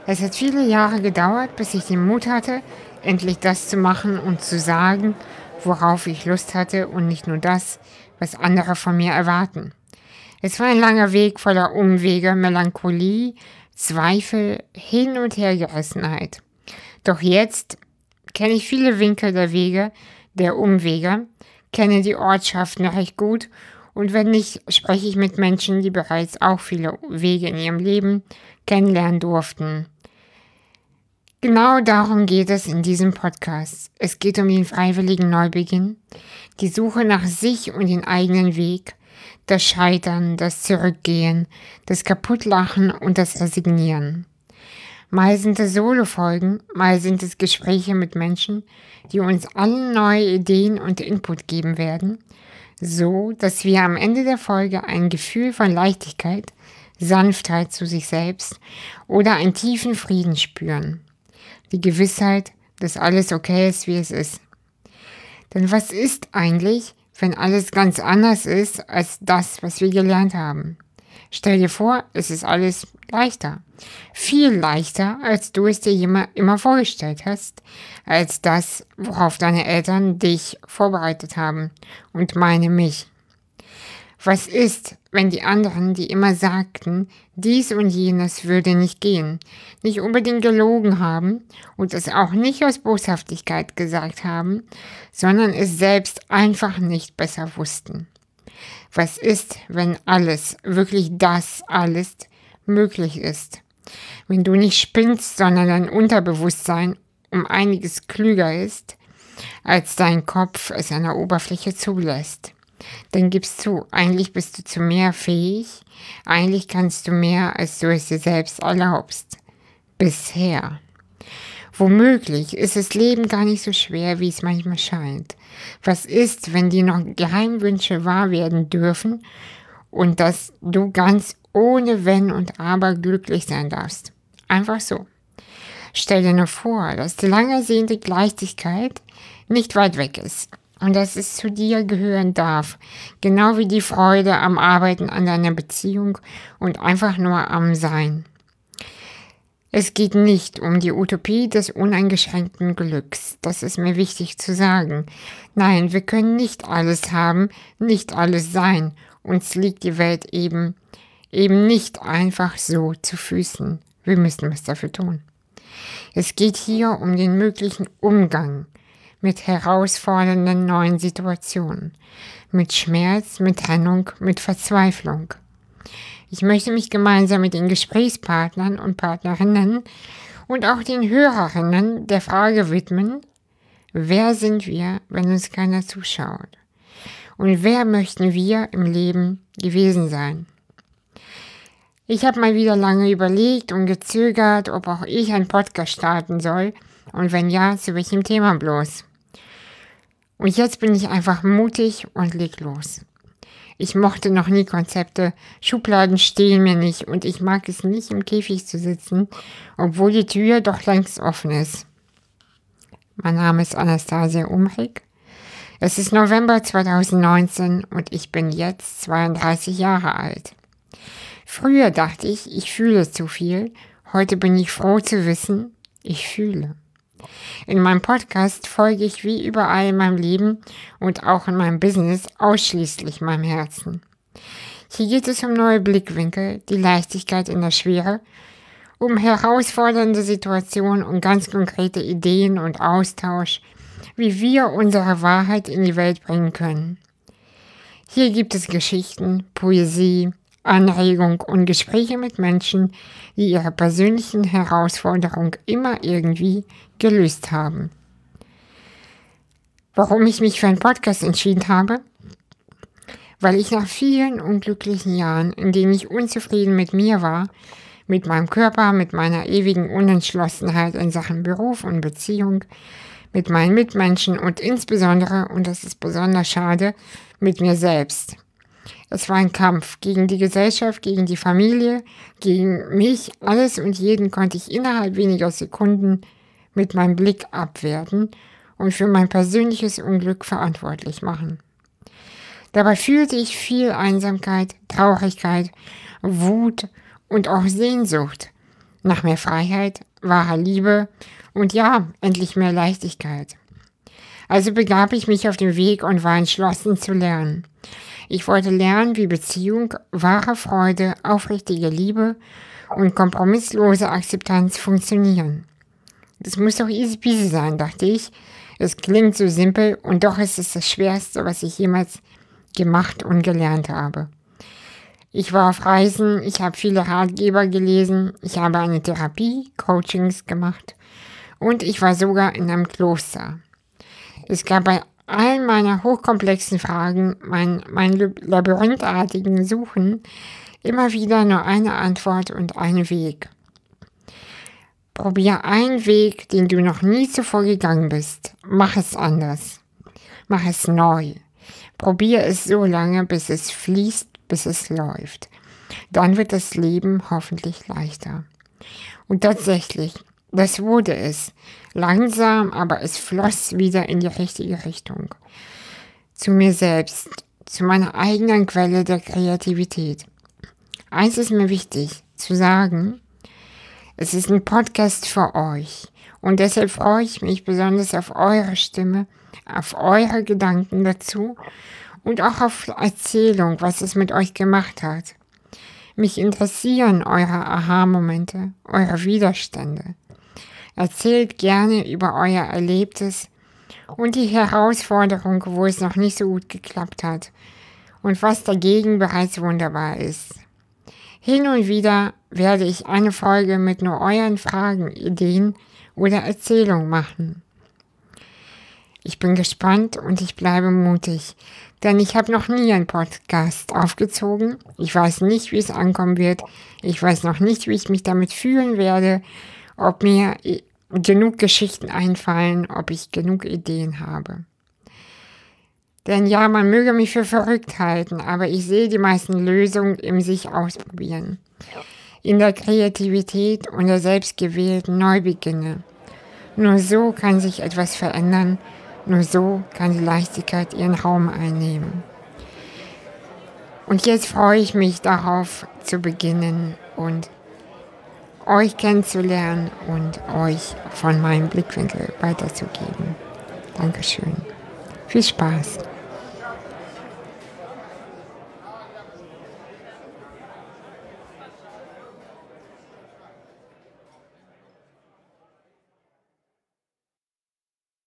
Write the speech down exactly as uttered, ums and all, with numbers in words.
Es hat viele Jahre gedauert, bis ich den Mut hatte, endlich das zu machen und zu sagen, worauf ich Lust hatte und nicht nur das, was andere von mir erwarten. Es war ein langer Weg voller Umwege, Melancholie, Zweifel, Hin- und Hergerissenheit. Doch jetzt kenne ich viele Winkel der Wege, der Umwege, kenne die Ortschaften recht gut und wenn nicht, spreche ich mit Menschen, die bereits auch viele Wege in ihrem Leben kennenlernen durften. Genau darum geht es in diesem Podcast. Es geht um den freiwilligen Neubeginn, die Suche nach sich und den eigenen Weg, das Scheitern, das Zurückgehen, das Kaputtlachen und das Resignieren. Mal sind es Solo-Folgen, mal sind es Gespräche mit Menschen, die uns allen neue Ideen und Input geben werden, so dass wir am Ende der Folge ein Gefühl von Leichtigkeit, Sanftheit zu sich selbst oder einen tiefen Frieden spüren. Die Gewissheit, dass alles okay ist, wie es ist. Denn was ist eigentlich, wenn alles ganz anders ist als das, was wir gelernt haben? Stell dir vor, es ist alles leichter. Viel leichter, als du es dir immer, immer vorgestellt hast, als das, worauf deine Eltern dich vorbereitet haben und meine mich. Was ist, wenn die anderen, die immer sagten, dies und jenes würde nicht gehen, nicht unbedingt gelogen haben und es auch nicht aus Boshaftigkeit gesagt haben, sondern es selbst einfach nicht besser wussten? Was ist, wenn alles, wirklich das alles, möglich ist? Wenn du nicht spinnst, sondern dein Unterbewusstsein um einiges klüger ist, als dein Kopf es an der Oberfläche zulässt. Dann gibst zu, eigentlich bist du zu mehr fähig, eigentlich kannst du mehr, als du es dir selbst erlaubst. Bisher. Womöglich ist das Leben gar nicht so schwer, wie es manchmal scheint. Was ist, wenn die noch Geheimwünsche wahr werden dürfen und dass du ganz ohne Wenn und Aber glücklich sein darfst? Einfach so. Stell dir nur vor, dass die lang ersehnte Leichtigkeit nicht weit weg ist. Und dass es zu dir gehören darf, genau wie die Freude am Arbeiten an deiner Beziehung und einfach nur am Sein. Es geht nicht um die Utopie des uneingeschränkten Glücks, das ist mir wichtig zu sagen. Nein, wir können nicht alles haben, nicht alles sein. Uns liegt die Welt eben, eben nicht einfach so zu Füßen. Wir müssen was dafür tun. Es geht hier um den möglichen Umgang mit herausfordernden neuen Situationen, mit Schmerz, mit Trennung, mit Verzweiflung. Ich möchte mich gemeinsam mit den Gesprächspartnern und Partnerinnen und auch den Hörerinnen der Frage widmen, wer sind wir, wenn uns keiner zuschaut? Und wer möchten wir im Leben gewesen sein? Ich habe mal wieder lange überlegt und gezögert, ob auch ich einen Podcast starten soll und wenn ja, zu welchem Thema bloß. Und jetzt bin ich einfach mutig und leg los. Ich mochte noch nie Konzepte, Schubladen stehen mir nicht und ich mag es nicht, im Käfig zu sitzen, obwohl die Tür doch längst offen ist. Mein Name ist Anastasia Umrig. Es ist November zweitausendneunzehn und ich bin jetzt zweiunddreißig Jahre alt. Früher dachte ich, ich fühle zu viel. Heute bin ich froh zu wissen, ich fühle. In meinem Podcast folge ich wie überall in meinem Leben und auch in meinem Business ausschließlich meinem Herzen. Hier geht es um neue Blickwinkel, die Leichtigkeit in der Schwere, um herausfordernde Situationen und ganz konkrete Ideen und Austausch, wie wir unsere Wahrheit in die Welt bringen können. Hier gibt es Geschichten, Poesie, Anregung und Gespräche mit Menschen, die ihre persönlichen Herausforderungen immer irgendwie gelöst haben. Warum ich mich für einen Podcast entschieden habe? Weil ich nach vielen unglücklichen Jahren, in denen ich unzufrieden mit mir war, mit meinem Körper, mit meiner ewigen Unentschlossenheit in Sachen Beruf und Beziehung, mit meinen Mitmenschen und insbesondere, und das ist besonders schade, mit mir selbst. Es war ein Kampf gegen die Gesellschaft, gegen die Familie, gegen mich. Alles und jeden konnte ich innerhalb weniger Sekunden mit meinem Blick abwerten und für mein persönliches Unglück verantwortlich machen. Dabei fühlte ich viel Einsamkeit, Traurigkeit, Wut und auch Sehnsucht. nach mehr Freiheit, wahrer Liebe und ja, endlich mehr Leichtigkeit. Also begab ich mich auf den Weg und war entschlossen zu lernen. Ich wollte lernen, wie Beziehung, wahre Freude, aufrichtige Liebe und kompromisslose Akzeptanz funktionieren. Das muss doch easy peasy sein, dachte ich. Es klingt so simpel und doch ist es das Schwerste, was ich jemals gemacht und gelernt habe. Ich war auf Reisen, ich habe viele Ratgeber gelesen, ich habe eine Therapie, Coachings gemacht und ich war sogar in einem Kloster. Es gab bei all meiner hochkomplexen Fragen, mein, mein labyrinthartigen Suchen, immer wieder nur eine Antwort und einen Weg. Probier einen Weg, den du noch nie zuvor gegangen bist. Mach es anders. Mach es neu. Probier es so lange, bis es fließt, bis es läuft. Dann wird das Leben hoffentlich leichter. Und tatsächlich, das wurde es. Langsam, aber es floss wieder in die richtige Richtung. Zu mir selbst, zu meiner eigenen Quelle der Kreativität. Eins ist mir wichtig, zu sagen, es ist ein Podcast für euch und deshalb freue ich mich besonders auf eure Stimme, auf eure Gedanken dazu und auch auf Erzählung, was es mit euch gemacht hat. Mich interessieren eure Aha-Momente, eure Widerstände. Erzählt gerne über euer Erlebtes und die Herausforderung, wo es noch nicht so gut geklappt hat und was dagegen bereits wunderbar ist. Hin und wieder werde ich eine Folge mit nur euren Fragen, Ideen oder Erzählungen machen. Ich bin gespannt und ich bleibe mutig, denn ich habe noch nie einen Podcast aufgezogen. Ich weiß nicht, wie es ankommen wird. Ich weiß noch nicht, wie ich mich damit fühlen werde, ob mir genug Geschichten einfallen, ob ich genug Ideen habe. Denn ja, man möge mich für verrückt halten, aber ich sehe die meisten Lösungen im sich ausprobieren. In der Kreativität und der selbstgewählten Neubeginne. Nur so kann sich etwas verändern, nur so kann die Leichtigkeit ihren Raum einnehmen. Und jetzt freue ich mich darauf zu beginnen und euch kennenzulernen und euch von meinem Blickwinkel weiterzugeben. Dankeschön. Viel Spaß.